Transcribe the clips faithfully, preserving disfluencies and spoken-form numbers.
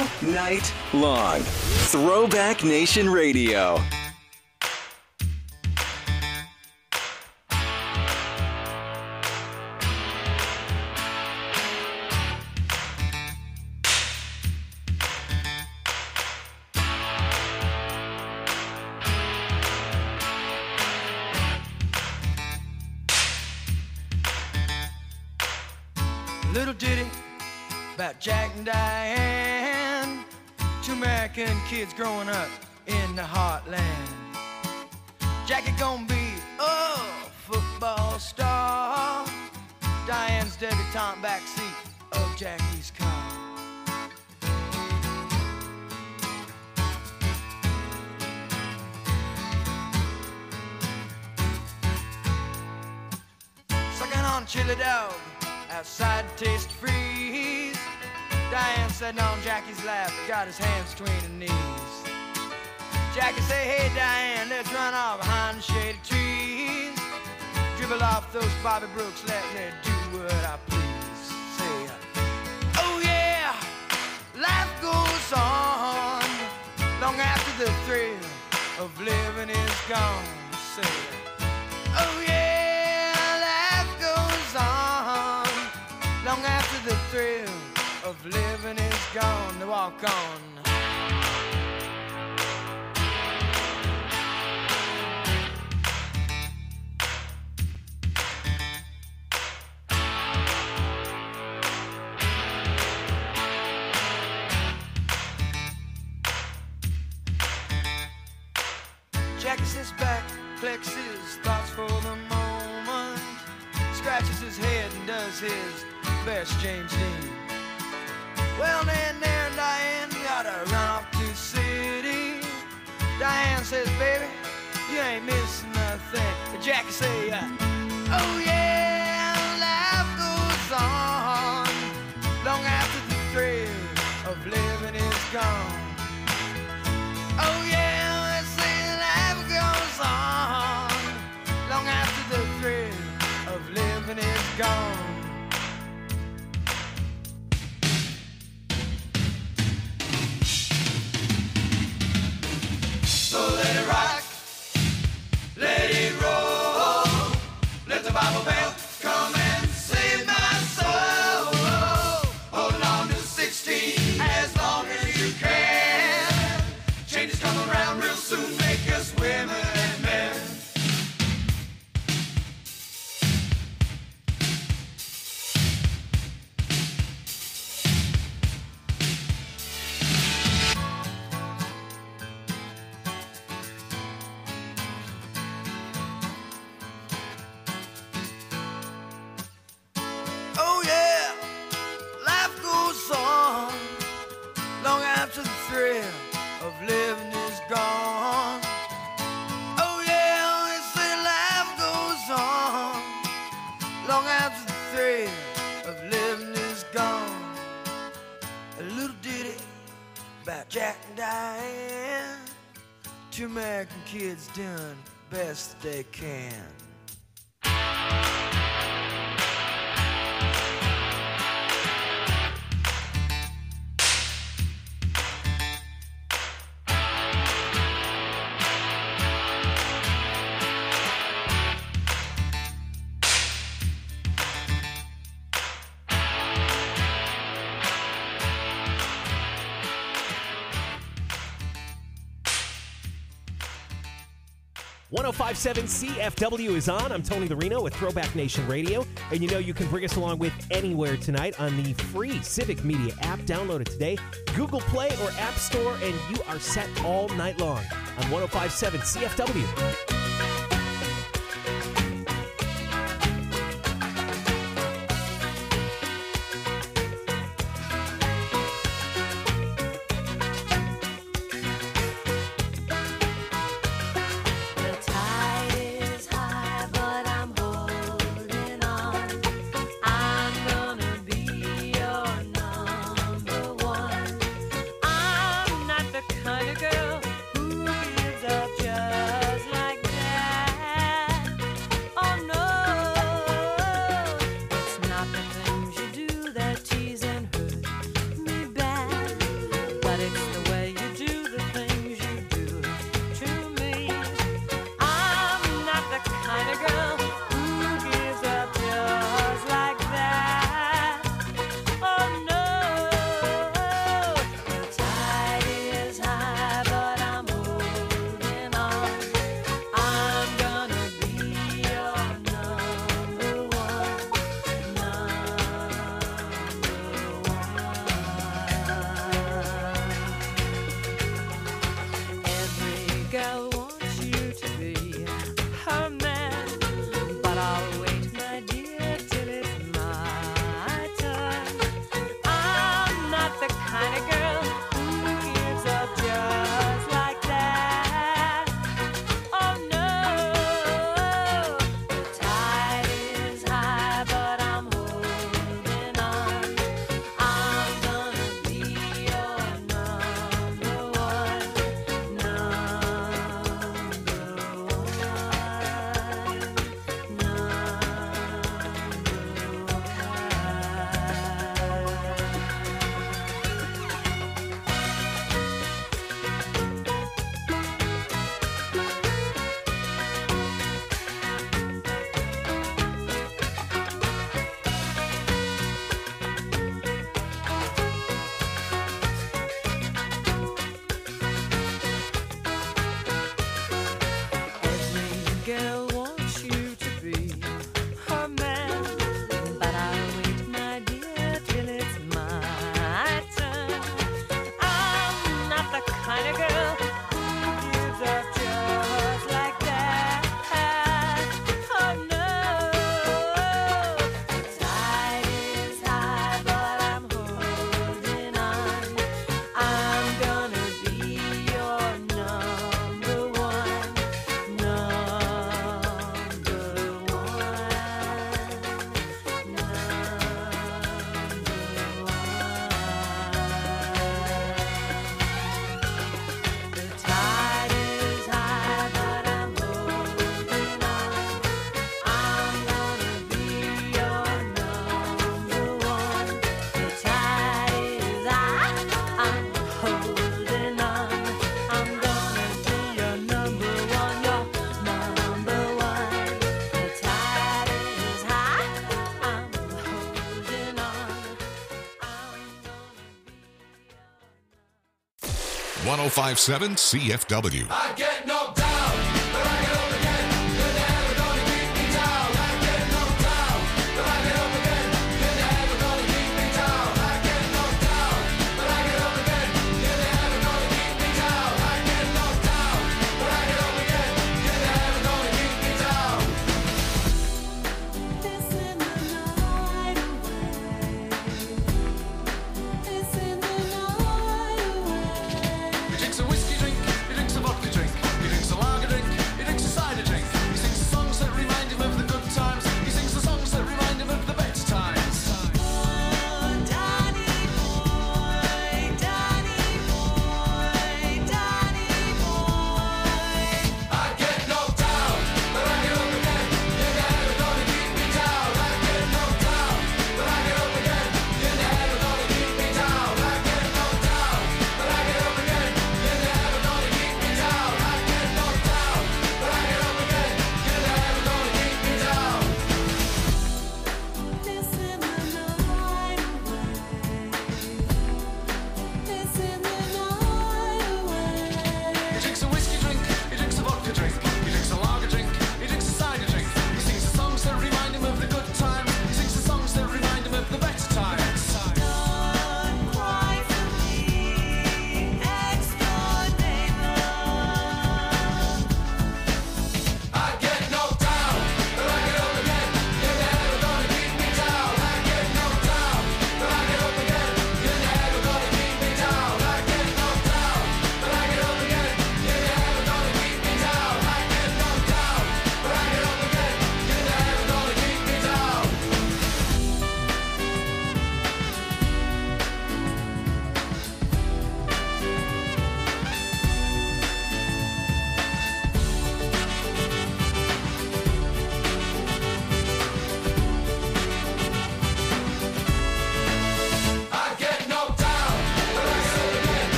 all night long. Throwback Nation Radio. Little ditty about Jack and Diane, two American kids growing up in the heartland. Jackie gonna be a football star, Diane's debutante backseat of Jackie's car. Sucking on chili dog outside Taste Freeze, Diane sitting on Jackie's lap, got his hands between her knees. Jackie say, hey Diane, let's run off behind the shady trees. Dribble off those Bobby Brooks, let me do what I please. Say, oh yeah, life goes on long after the thrill of living is gone. Say, oh yeah, long after the thrill of living is gone, to walk on. Jackie sits back, collects his thoughts for the moment, scratches his head and does his best James Dean. Well, then, there, Diane, you gotta run off to the city. Diane says, baby, you ain't missing nothing. But Jackie say, uh, oh yeah, life goes on long after the thrill of living is gone. Oh yeah, let's say life goes on long after the thrill of living is gone. So let it rock, let it roll, let the Bible bell come and save my soul. Hold on to sixteen as long as you can. Changes come around real soon, make us women and men. Oh yeah, life goes on long after the thrill of living is gone. Oh yeah, they say life goes on long after the thrill of living is gone. A little ditty about Jack and Diane, two American kids doing best they can. one oh five point seven C F W is on. I'm Tony Lorino with Throwback Nation Radio. And you know you can bring us along with anywhere tonight on the free Civic Media app. Download it today. Google Play or App Store, and you are set all night long on one oh five point seven C F W. Kind of girl who gives up just like this. one oh five point seven C F W. I get knocked down, but I get up again. You're never gonna keep me down. I get knocked down, but I get up again. You're never gonna keep me down. I get knocked down, but I get up again. You're never gonna keep me down. I get knocked down, but I get up again. You're never gonna keep me down. This in the night away. This in the night away. He drinks a whiskey drink, he drinks a vodka drink.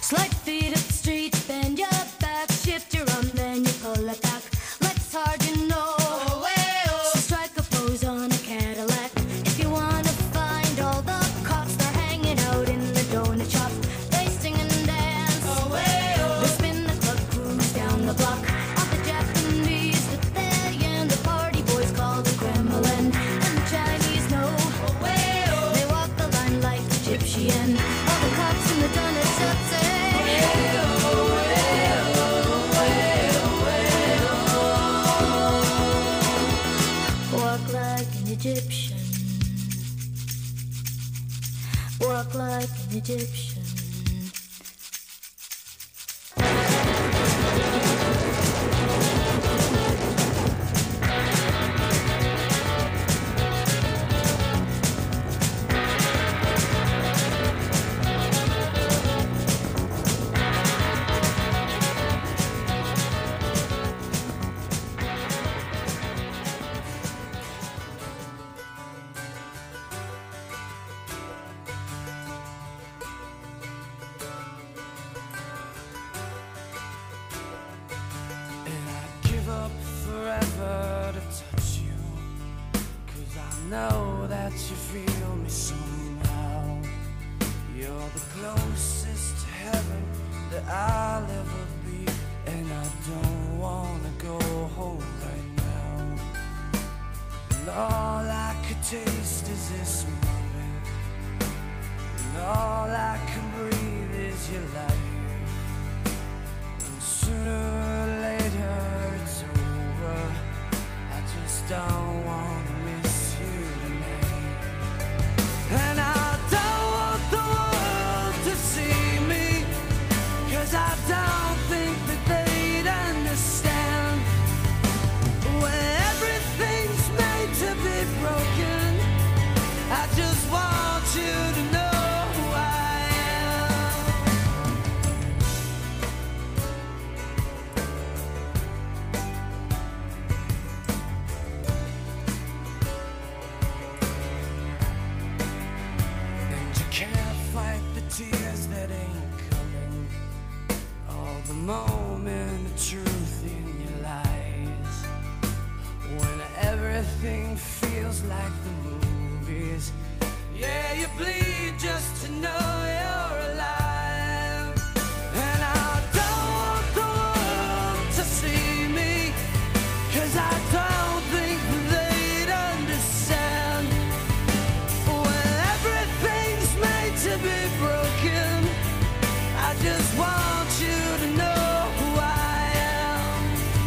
Slide feet up the street, bend your back, shift your arm, then you pull it back. Like it's hard, you know. So strike a pose on a Cadillac. If you wanna find all the cops, they're hanging out in the donut shop. They sing and dance. They spin the club, cruise down the block. All the Japanese, the they and the party boys call the Kremlin. And the Chinese know. They walk the line like Egyptian. All the cops in the donut shop say. Walk like an Egyptian. Walk like an Egyptian. And I'd give up forever to touch you, 'cause I know that you feel me somehow. You're the closest to heaven that I'll ever be, and I don't wanna go home right now. And all I could taste is this moment, and all I can breathe is your life. And sooner or later it's over. I just don't want to miss you tonight. And I don't want the world to see me, 'cause I don't think that they'd understand. When everything's made to be broken, I just want you to know who I am. And you can't fight the tears that ain't coming, all the moment of truth in your lies. When everything feels like the movies, yeah, you bleed just to know you're alive. And I don't want the world to see me, 'cause I don't think they'd understand. When everything's made to be broken, I just want you to know who I am.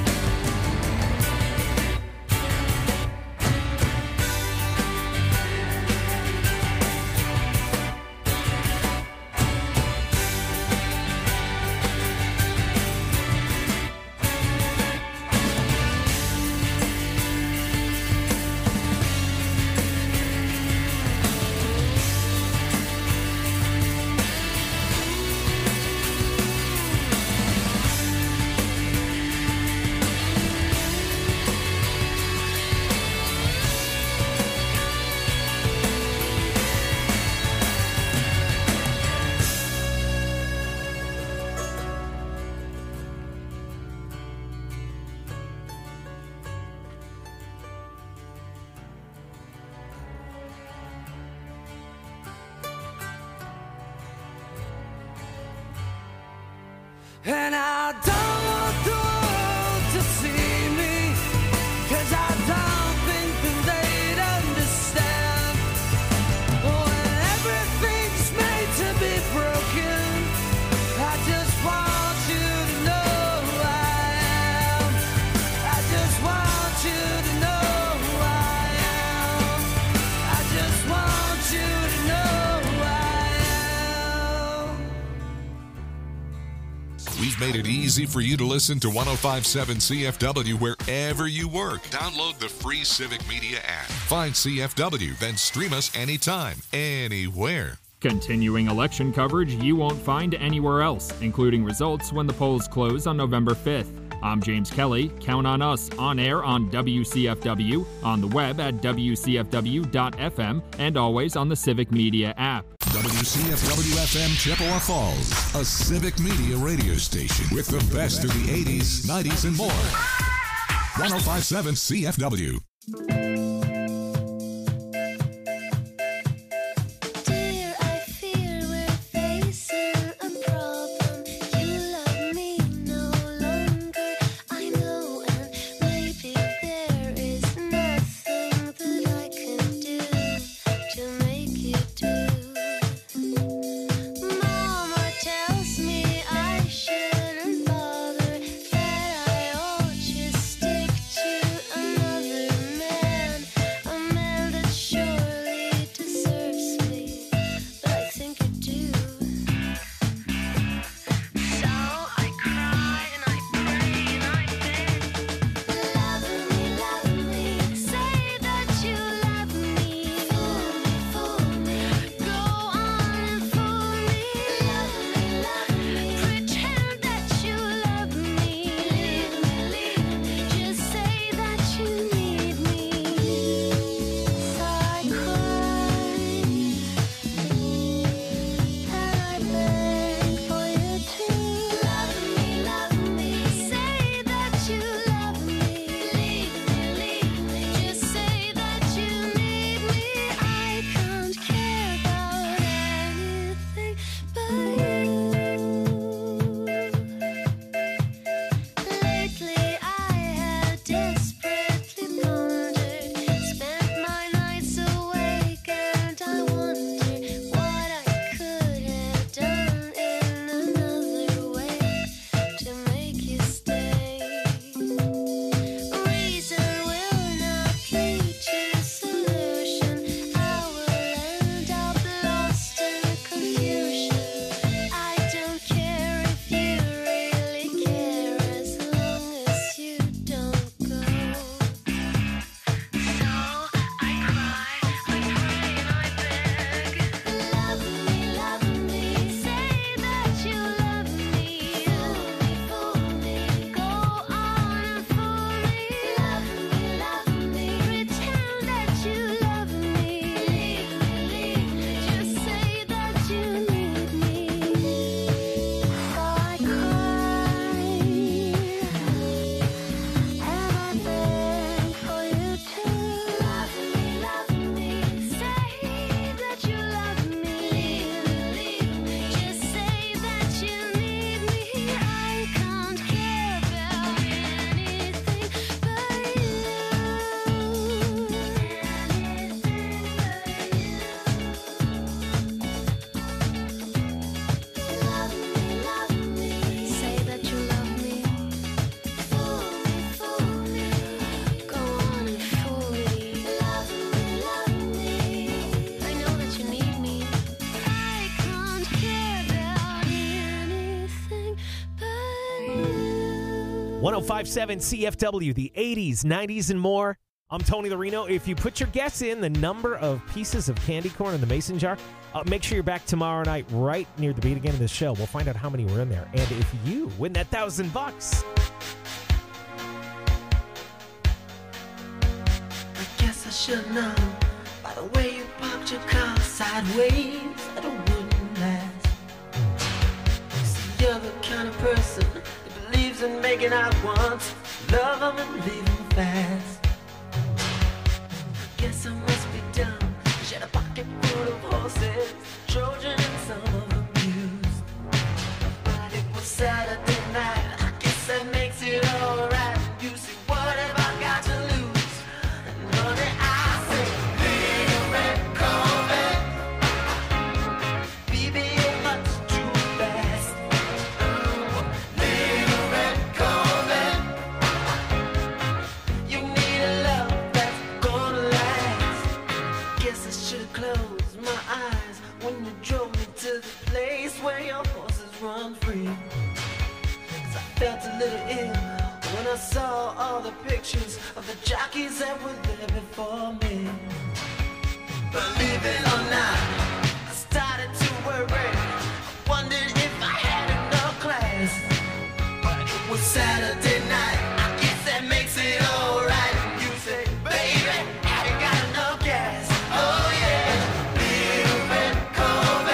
And I don't want the world to see me, 'cause I don't think that they'd understand. When everything's made to be broken, I just want you to know who I am. I just want you to know who I am. I just want you to know who I am. We've made it easy for you to listen to one oh five point seven C F W wherever you work. Download the free Civic Media app. Find C F W, then stream us anytime, anywhere. Continuing election coverage you won't find anywhere else, including results when the polls close on November fifth. I'm James Kelly. Count on us on air on W C F W, on the web at W C F W dot F M, and always on the Civic Media app. W C F W F M Chippewa Falls, a civic media radio station with the best of the eighties, nineties, and more. one oh five point seven C F W. Dear, I fear we're facing a problem. You love me no longer. I know, and maybe there is nothing that I can do to make you do. Mama tells me I shouldn't bother, that I ought to stick to another man, a man that surely deserves me, but I think you do. So I cry and I pray and I beg, love me, love me, say that you love me, fool me, fool me, go on and fool me, love me, love me, pretend that you love me, leave me, leave me, just say that you need me. So I cry and I beg for you to love me, love me, say that you love me, leave me, leave me, just say that you need me. I can't care about anything but you. Lately I have desperately pondered, spent my nights awake, and I wonder what I could have done in another way to make you stay. Reason will not lead to solution. I will end up lost in confusion. I don't care if you really care, as long as you don't go. So I cry, I pray and I beg, love me, love me, say that you love me, fool me, fool me, go on and fool me, love me, love me, pretend that you love me, leave me, leave me, just say that you need me. So I cry and I beg for you to love me, love me, say that you love me, leave me, leave me, just say that you need me. I can't care about anything but you. Love me, love me, say that you love me, fool me, fool me, go on and fool me, love me, love me, I know that you need me. I can't care about anything but you. one oh five point seven C F W, the eighties, nineties, and more. I'm Tony Larino. If you put your guess in the number of pieces of candy corn in the mason jar, uh, make sure you're back tomorrow night right near the beginning of the show. We'll find out how many were in there. And if you win that thousand bucks. I guess I should know by the way you parked your car sideways that it wouldn't last. See, you're the kind of person that believes in making out once, love 'em and leave 'em fast. Guess I must be dumb. She had a pocket full of horses, Trojan and some of them used. But it was Saturday night. I guess that makes it alright. You see, what have I got to lose? And honey, I say, little red Corvette, baby, you're much too fast. Little red Corvette, you need a love that's gonna last. Guess I should've closed my eyes when you drove me to the place where your horses run free. 'Cause I felt a little ill when I saw all the pictures of the jockeys that were there before me. Believe it or not, I started to worry. I wondered if I had enough class. But it was Saturday night. I guess that makes it alright. You say, baby, have you got enough gas? Oh yeah, little red Corvette.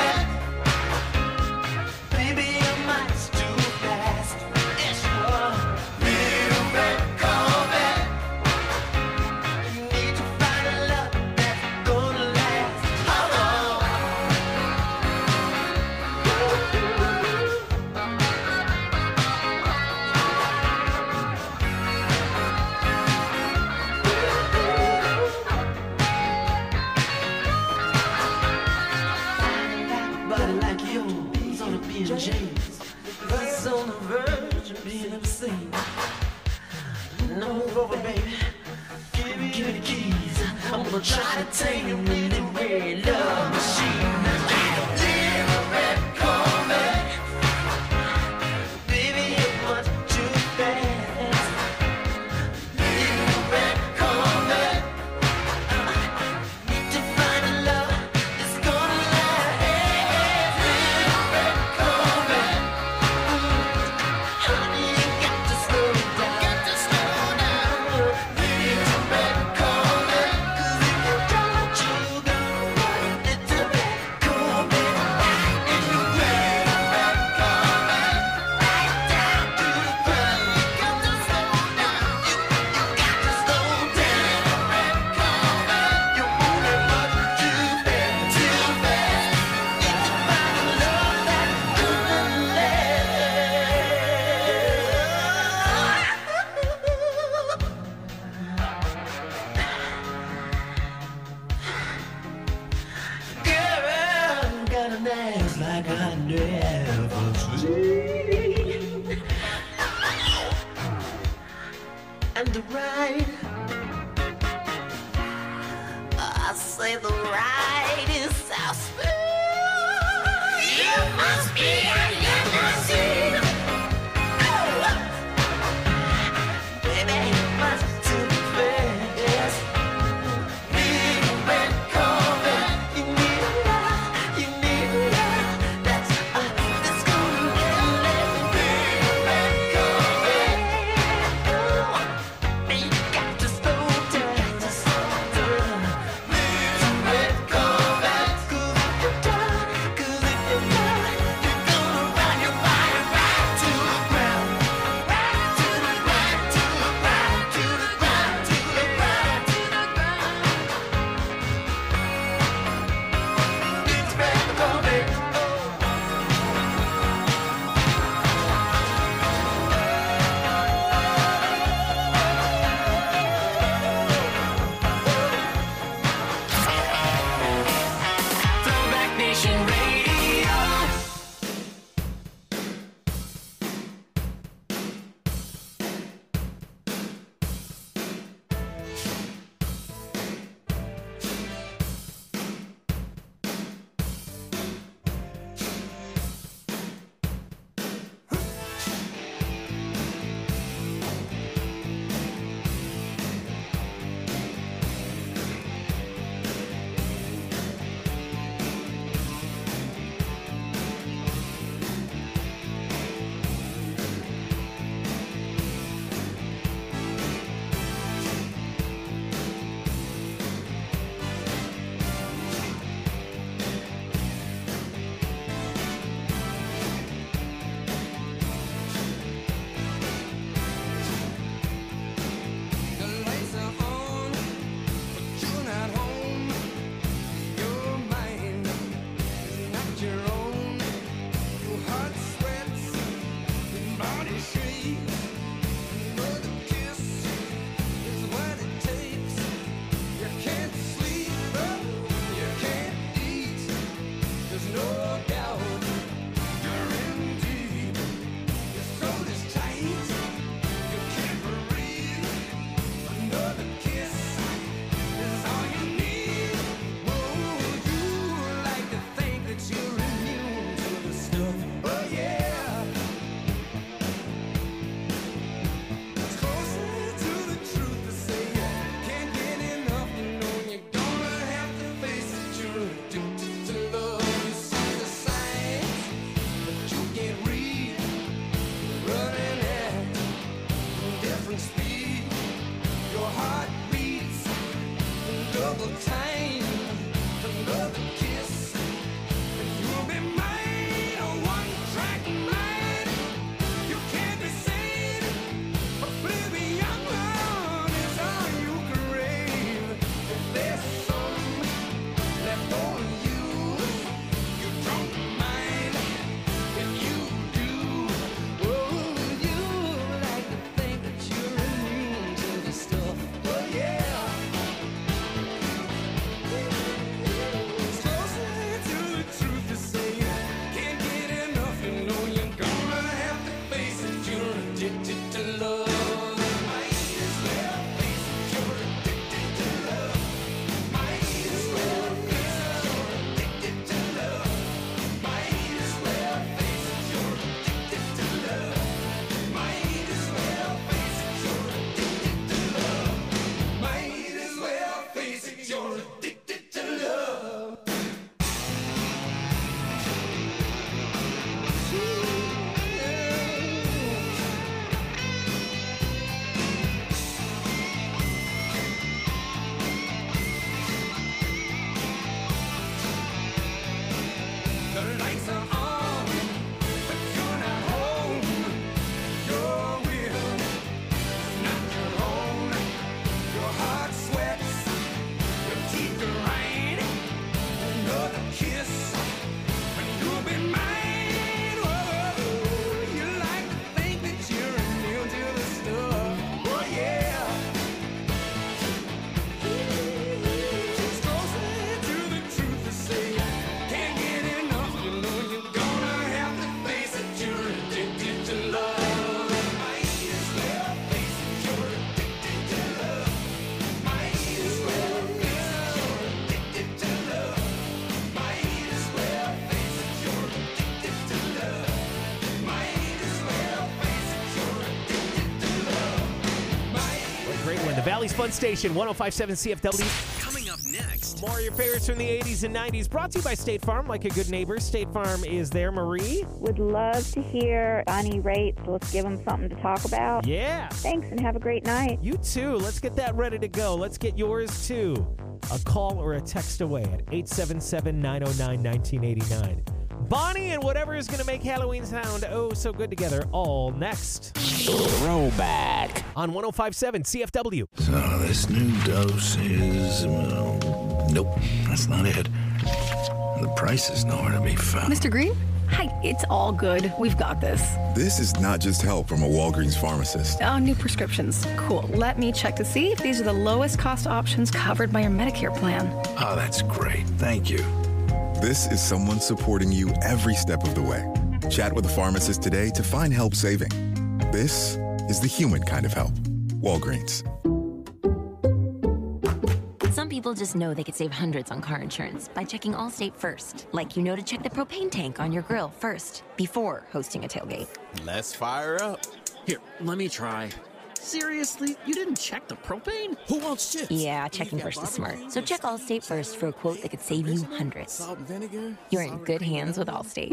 like yours ought to be in James. It's on the verge of being obscene. Now move over, baby. Give me, give me the keys. I'm gonna try to tame your really red love machine. Little red Corvette, baby, you're much too fast. Little red Corvette, need to find a love that's gonna last. Little red Corvette, honey, you got to slow down. Got to slow down. Little red Corvette, 'cause if you don't, you gonna run. Little red Corvette, in the red, red Corvette, right down to the ground. You got to slow down. You, you got to slow down. Red Corvette, you're moving much too fast, too fast. Need to find a love that's gonna last. Girl, got an ass like I never seen. And the ride, I say the ride is so smooth. You must be a limousine. Oh, baby, much too fast. Big red Corvette, you need a love, you need a love that's uh, that's gonna let me. Big red Corvette, oh, you got to slow down, got to slow down. Big red Corvette, 'cause if lights are on, but you're not home. Your will is not your own. Your heart sweats, your teeth grind. Another kiss, and you'll be mine. Whoa, you like to think that you're immune to the stuff. Oh yeah. She's closer to the truth to say. Can't get enough, you know you're gonna have to face it. You're addicted to love. Might as well face it. You're addicted to love. Might as well face it. You're addicted to love. Might as well face it. You're addicted to love. Might as well face it. You're addicted to love. Might What a great one. The Valley's Fun Station, one oh five point seven C F W. Coming up next. More of your favorites from the eighties and nineties. Brought to you by State Farm. Like a good neighbor, State Farm is there. Marie? Would love to hear Bonnie Raitt. So let's give them something to talk about. Yeah. Thanks and have a great night. You too. Let's get that ready to go. Let's get yours too. A call or a text away at eight seven seven, nine oh nine, one nine eight nine. Bonnie and whatever is going to make Halloween sound oh so good together, all next. Throwback. On one oh five point seven C F W. So this new dose is... Uh, nope, that's not it. The price is nowhere to be found. Mister Green? Hi, it's all good. We've got this. This is not just help from a Walgreens pharmacist. Oh, new prescriptions. Cool. Let me check to see if these are the lowest cost options covered by your Medicare plan. Oh, that's great. Thank you. This is someone supporting you every step of the way. Chat with a pharmacist today to find help saving. This is the human kind of help. Walgreens. Some people just know they could save hundreds on car insurance by checking Allstate first. Like you know to check the propane tank on your grill first, before hosting a tailgate. Let's fire up. Here, let me try. Seriously? You didn't check the propane? Who wants chips? Yeah, checking first is smart. So check Allstate first for a quote that could save you hundreds. Salt and vinegar? You're in good hands with Allstate.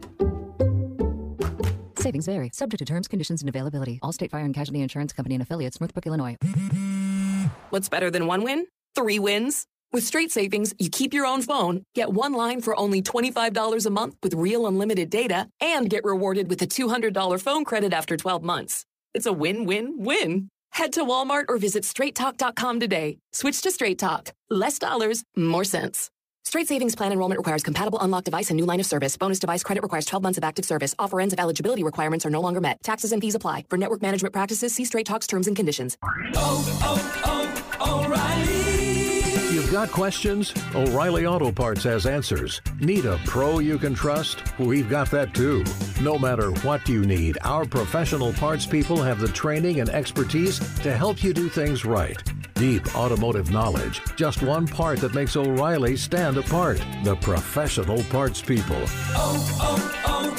Savings vary, subject to terms, conditions, and availability. Allstate Fire and Casualty Insurance Company and affiliates, Northbrook, Illinois. What's better than one win? Three wins. With Straight Savings, you keep your own phone, get one line for only twenty-five dollars a month with real unlimited data, and get rewarded with a two hundred dollars phone credit after twelve months. It's a win-win-win. Head to Walmart or visit straight talk dot com today. Switch to Straight Talk. Less dollars, more sense. Straight Savings Plan enrollment requires compatible unlocked device and new line of service. Bonus device credit requires twelve months of active service. Offer ends if eligibility requirements are no longer met. Taxes and fees apply. For network management practices, see Straight Talk's terms and conditions. Oh, oh, oh, O'Reilly. You've got questions? O'Reilly Auto Parts has answers. Need a pro you can trust? We've got that too. No matter what you need, our professional parts people have the training and expertise to help you do things right. Deep automotive knowledge. Just one part that makes O'Reilly stand apart. The professional parts people. Oh,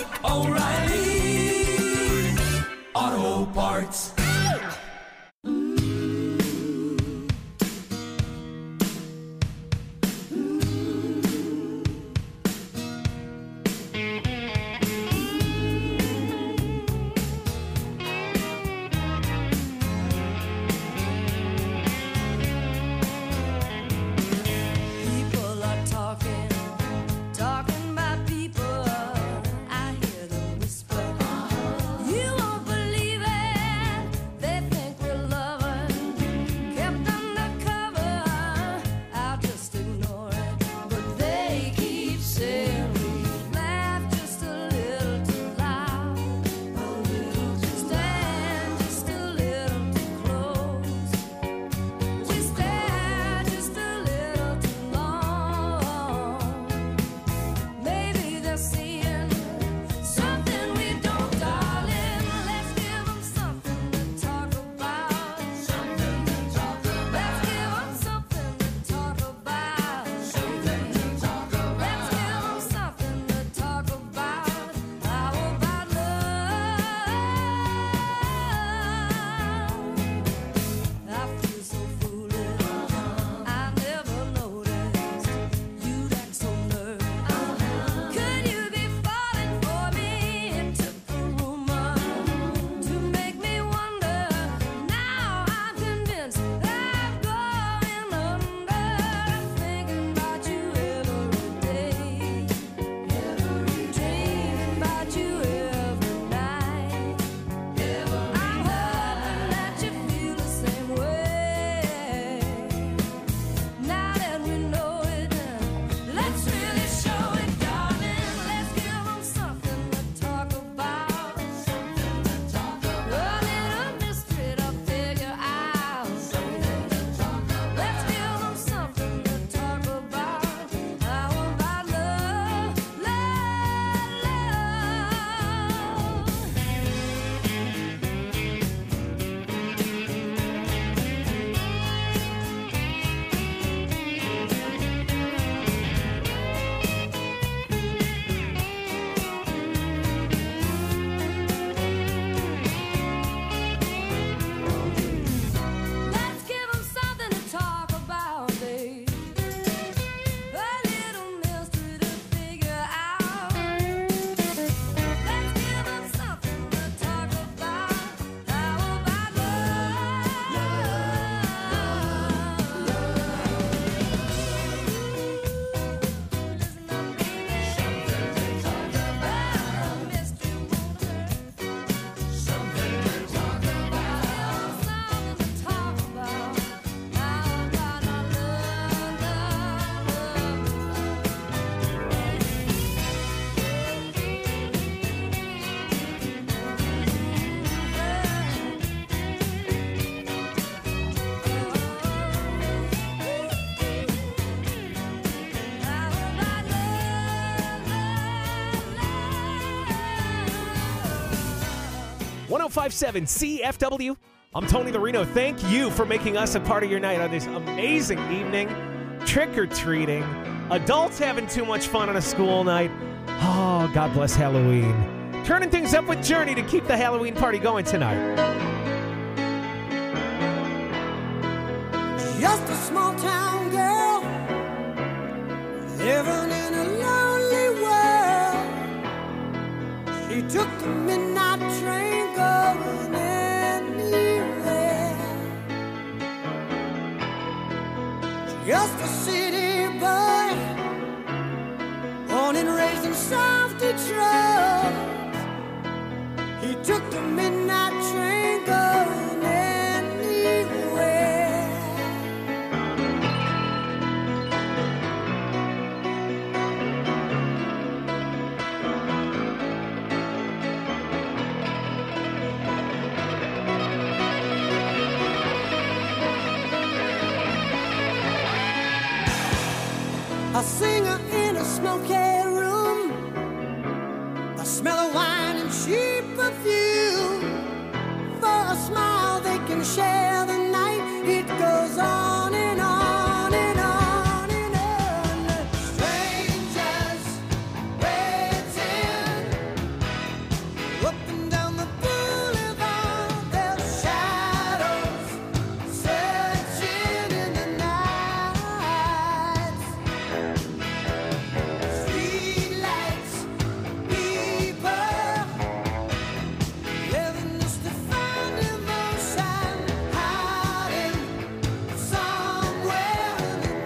oh, oh, O'Reilly. Auto Parts. People are talking, talking about people. I hear them whisper. You won't believe it. one oh five point seven C F W. I'm Tony the Reno. Thank you for making us a part of your night on this amazing evening. Trick-or-treating. Adults having too much fun on a school night. Oh, God bless Halloween. Turning things up with Journey to keep the Halloween party going tonight. Just a small town girl living in a lonely world. She took the midnight train going anywhere. Just a city boy, born and raised in South Detroit. He took the midnight train going anywhere. A singer in a smoky room, the smell of wine and cheap perfume. For a smile they can share the night. It goes on and on and on and on. Strangers waiting up and down the boulevard. Their shadows searching in the night. Streetlights, people living just to find emotion, hiding somewhere in the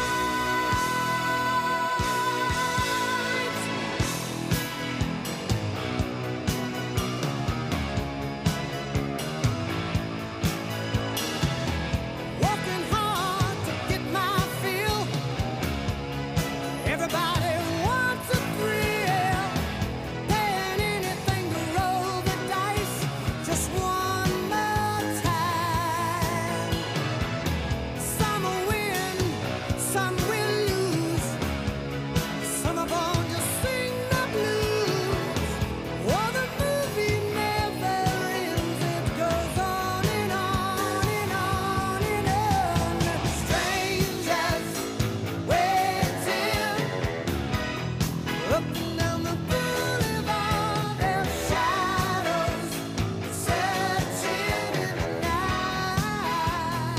night. Working hard to get my fill. Everybody wants a thrill, paying anything to roll the dice just one more time. Some will win, some will lose. Some of them just sing the blues. Oh, the movie never ends. It goes on and on and on and on. Strangers waiting up and down the boulevard. Their shadows searching in the night.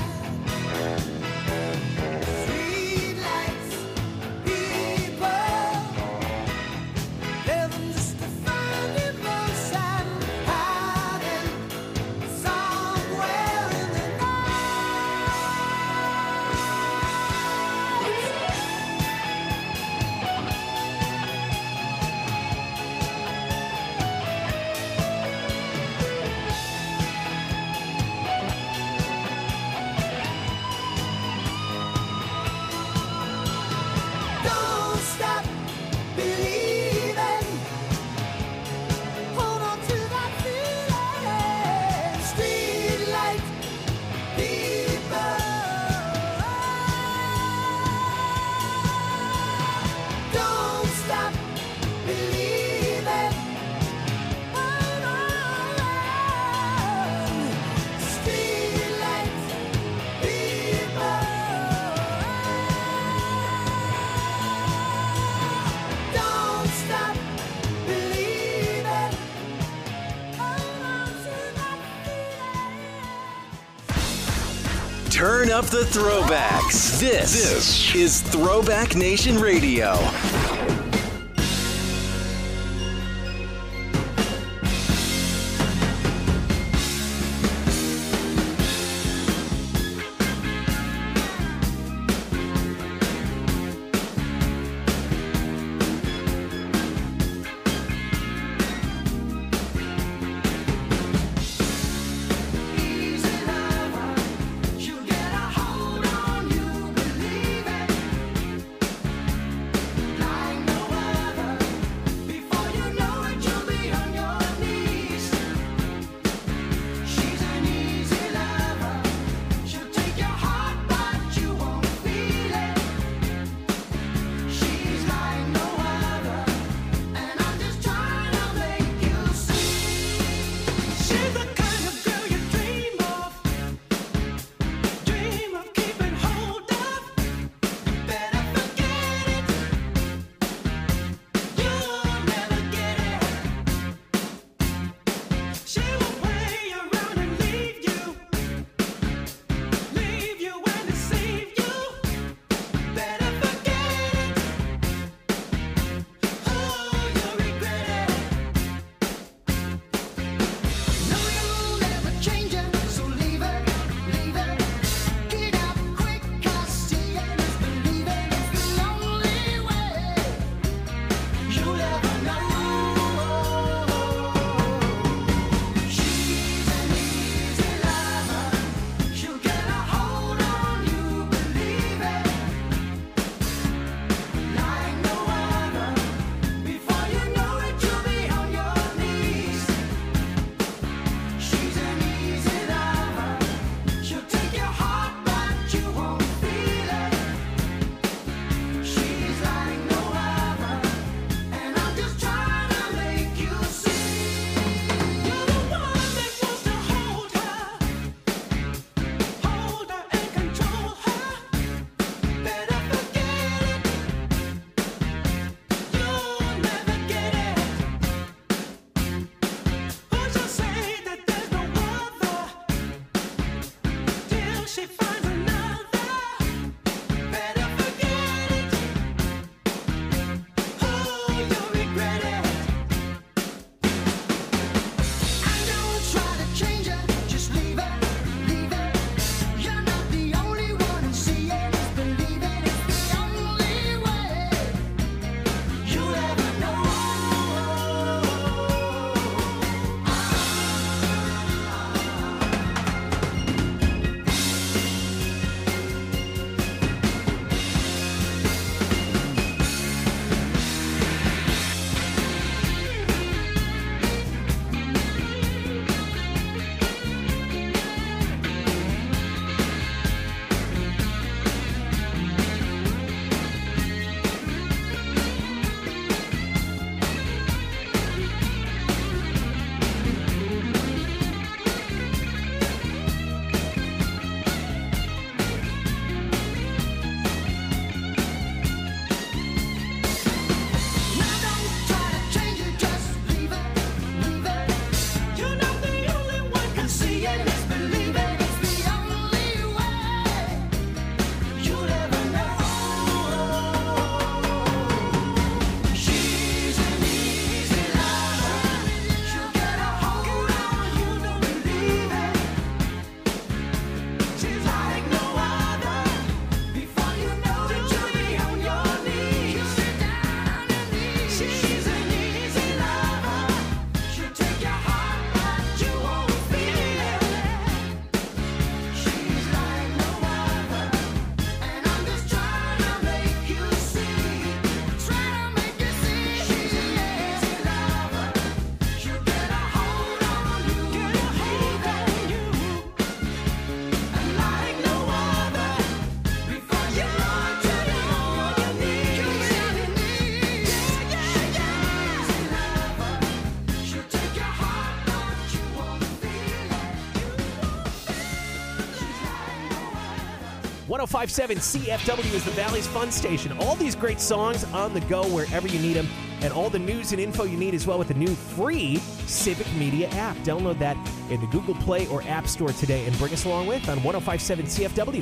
Streetlights, people living just to find emotion, hiding somewhere in the Don't stop believing. Hold on to that feeling. Streetlight people. Don't stop believing. Hold on. Streetlight people. Don't stop believing. Hold on to that feeling. Turn up the throwbacks. This, this is Throwback Nation Radio. You get a hold on, you believe it. Like one oh five point seven C F W is the Valley's Fun Station. All these great songs on the go wherever you need them, and all the news and info you need as well with the new free Civic Media app. Download that in the Google Play or App Store today and bring us along with on one oh five point seven C F W.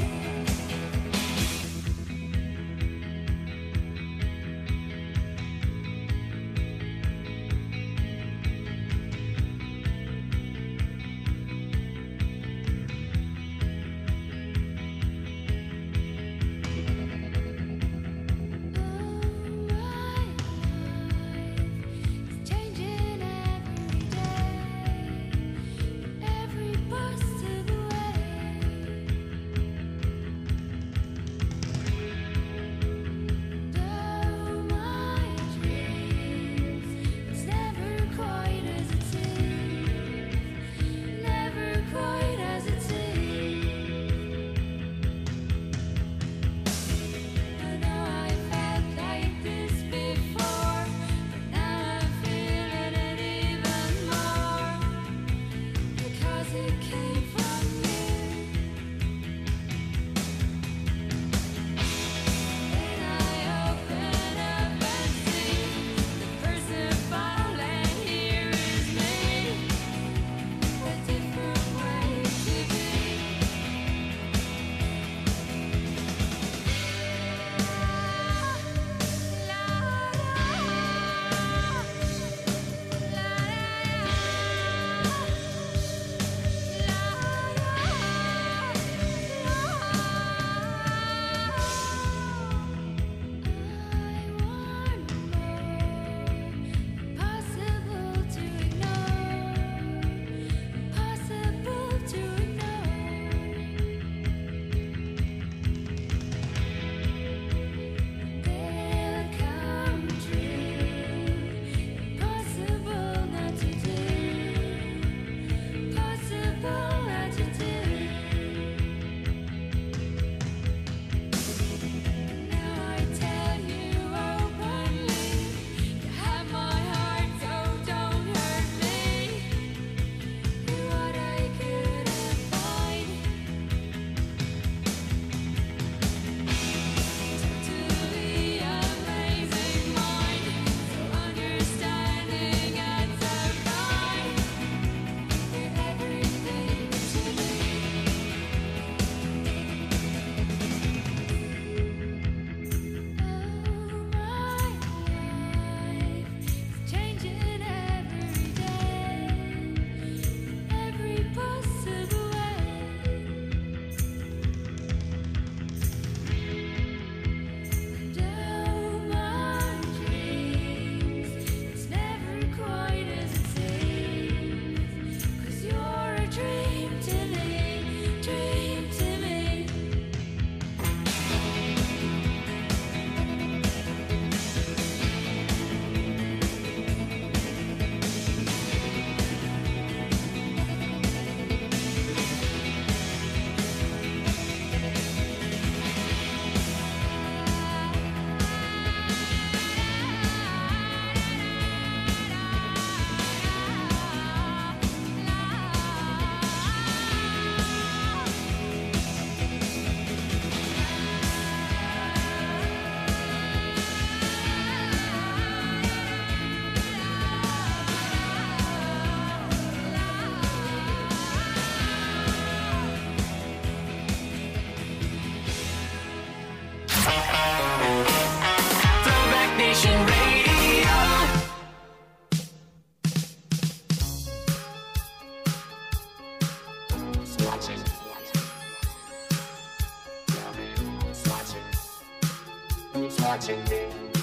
watching me.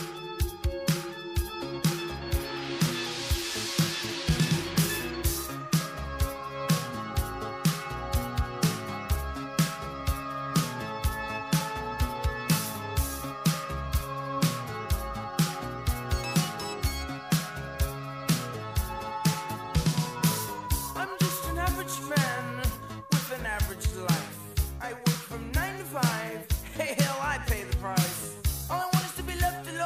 I'm just an average man with an average life. I work from nine to five. Hey, hell, I pay the price. All I want is to be left alone.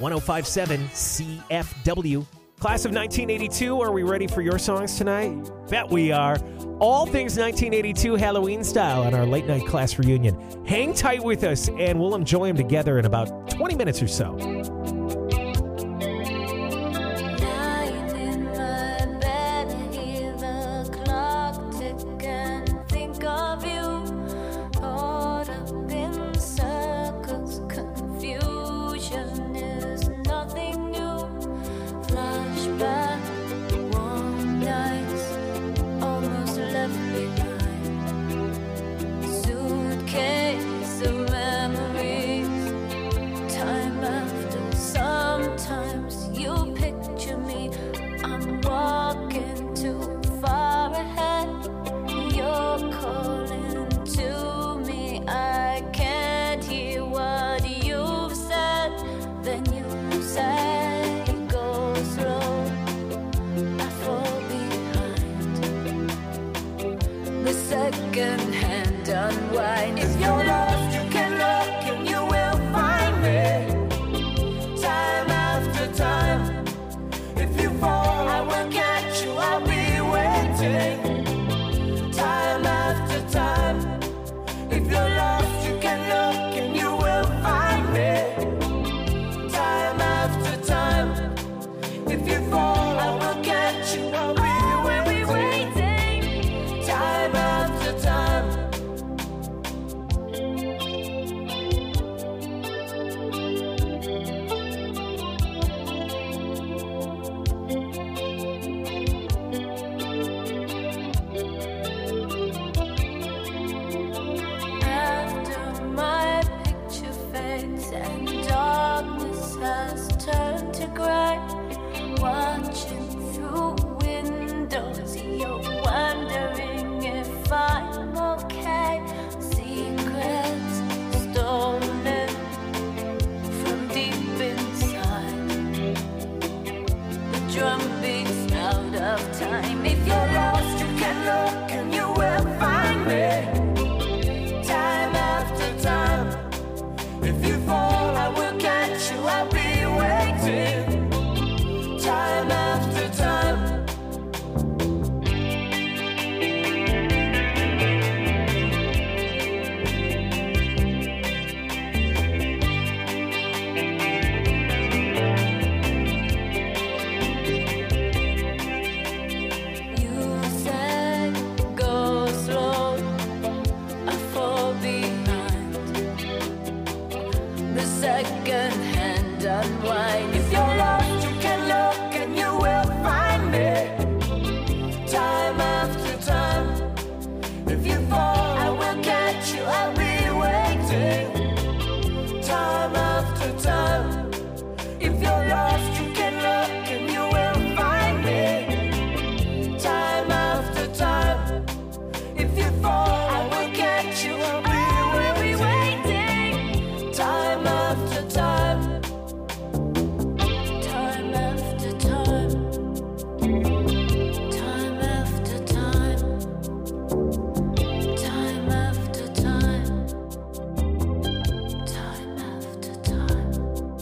one oh five point seven C F W. Class of nineteen eighty-two, are we ready for your songs tonight? Bet we are. All things nineteen eighty-two Halloween style on our late night class reunion. Hang tight with us, and we'll enjoy them together in about twenty minutes or so. Lying in my bed, I hear the clock tick and think of you. Caught up in circles, confusion is nothing new. Flashback, warm nights, almost left behind. Suitcase of memories, time after. Sometimes you picture me, I'm walking too far ahead. You're calling to me, I can't hear what you've said. Then you say, go slow, I fall behind. The second hand unwind. If you're lost, you can look and you will find me. Time after time. If you fall, I will catch you, I'll be waiting. Time after time. If you're lost, you can look and you will find me. Time after time. If you fall, I will catch you, I'll be waiting. Time after time. After my picture fades and darkness has turned to gray, watching through windows, you're wondering if I'm okay. Secrets stolen from deep inside. The drum beats out of time. If you're lost, you can look and you will find me. Time after time. If you fall, I will catch you, I'll be waiting. Time after time. You say, go slow, I fall behind. The second hand unwind. If you're lost, you can look and you will find me. Time after time. If you fall, I will catch you, I'll be waiting. Time after time. If you're lost, you can look and you will find me. Time after time. If you fall, I will catch you, I'll be waiting. Time after time. Time after time. Time after time. Time after time. Time after time.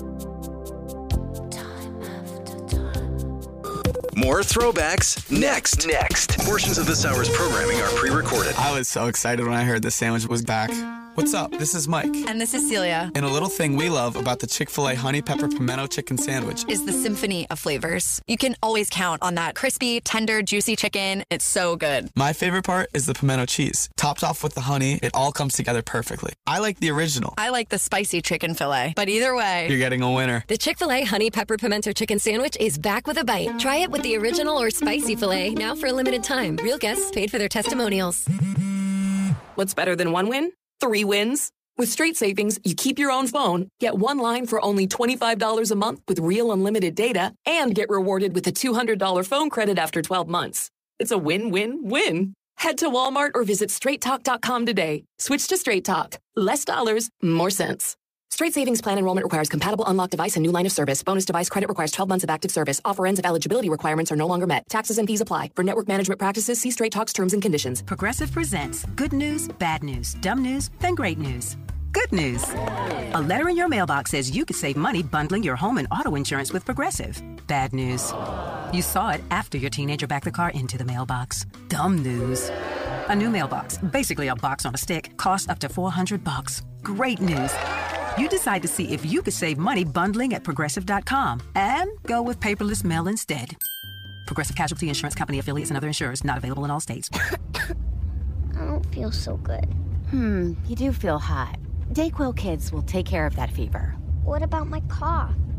Time after time. More throwbacks next. Next. Portions of this hour's programming are pre-recorded. I was so excited when I heard the sandwich was back. What's up? This is Mike. And this is Celia. And a little thing we love about the Chick-fil-A Honey Pepper Pimento Chicken Sandwich Is the symphony of flavors. You can always count on that crispy, tender, juicy chicken. It's so good. My favorite part is the pimento cheese. Topped off with the honey, it all comes together perfectly. I like the original. I like the spicy chicken fillet. But either way, You're getting a winner. The Chick-fil-A Honey Pepper Pimento Chicken Sandwich is back with a bite. Try it with the original or spicy filet now for a limited time. Real guests paid for their testimonials. What's better than one win? Three wins. With Straight Savings, you keep your own phone, get one line for only twenty-five dollars a month with real unlimited data, and get rewarded with a two hundred dollars phone credit after twelve months. It's a win-win-win. Head to Walmart or visit straight talk dot com today. Switch to Straight Talk. Less dollars, more sense. Straight Savings Plan enrollment requires compatible unlocked device and new line of service. Bonus device credit requires twelve months of active service. Offer ends if eligibility requirements are no longer met. Taxes and fees apply. For network management practices, see Straight Talk's terms and conditions. Progressive presents Good News, Bad News, Dumb News, then Great News. Good news. A letter in your mailbox says you could save money bundling your home and auto insurance with Progressive. Bad news. You saw it after your teenager backed the car into the mailbox. Dumb news. A new mailbox, basically a box on a stick, costs up to four hundred bucks. Great news. You decide to see if you could save money bundling at progressive dot com and go with paperless mail instead. Progressive Casualty Insurance Company affiliates and other insurers not available in all states. I don't feel so good. Hmm, you do feel hot. Dayquil Kids will take care of that fever. What about my cough?